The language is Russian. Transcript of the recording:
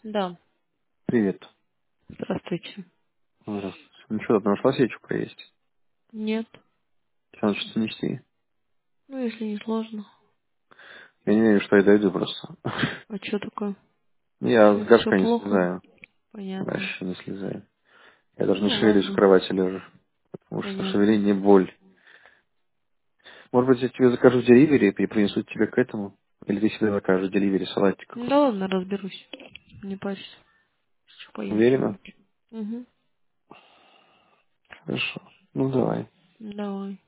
Да. Привет. Здравствуйте. Здравствуйте. Ну что, ты нашла себе что поесть? Нет. Тебе надо что-то нести? Ну, если не сложно. Я не верю, что я дойду просто. А что такое? Я с Все горшка не плохо? слезаю. Понятно. Вообще не слезаю. Я даже не Ну, шевелюсь в ладно. кровати лежу. Потому что Понятно. шевеление боль. Может быть, я тебе закажу деливери и принесут тебе к этому? Или ты себе закажешь деливери салатик Ну, да какой-то? ладно, разберусь. Не парься. Что поем Уверена? что-нибудь. Угу. Хорошо. Ну давай. Давай.